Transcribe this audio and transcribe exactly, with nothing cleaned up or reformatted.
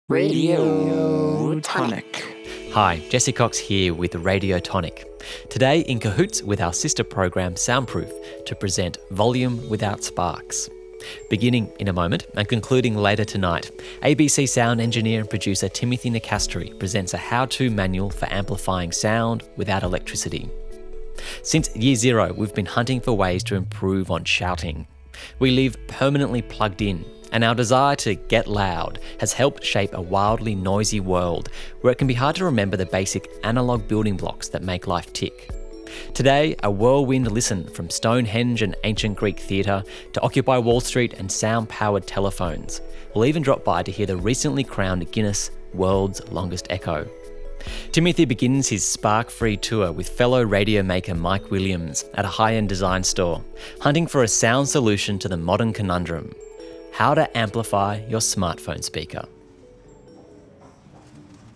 Radio Tonic. Hi, Jesse Cox here with Radio Tonic. Today in cahoots with our sister program Soundproof to present Volume Without Sparks. Beginning in a moment and concluding later tonight, A B C sound engineer and producer Timothy Nicastri presents a how-to manual for amplifying sound without electricity. Since year zero, we've been hunting for ways to improve on shouting. We live permanently plugged in, and our desire to get loud has helped shape a wildly noisy world where it can be hard to remember the basic analogue building blocks that make life tick. Today, a whirlwind listen from Stonehenge and ancient Greek theatre to Occupy Wall Street and sound-powered telephones. We'll even drop by to hear the recently crowned Guinness World's Longest Echo. Timothy begins his spark-free tour with fellow radio maker Mike Williams at a high-end design store, hunting for a sound solution to the modern conundrum: how to amplify your smartphone speaker.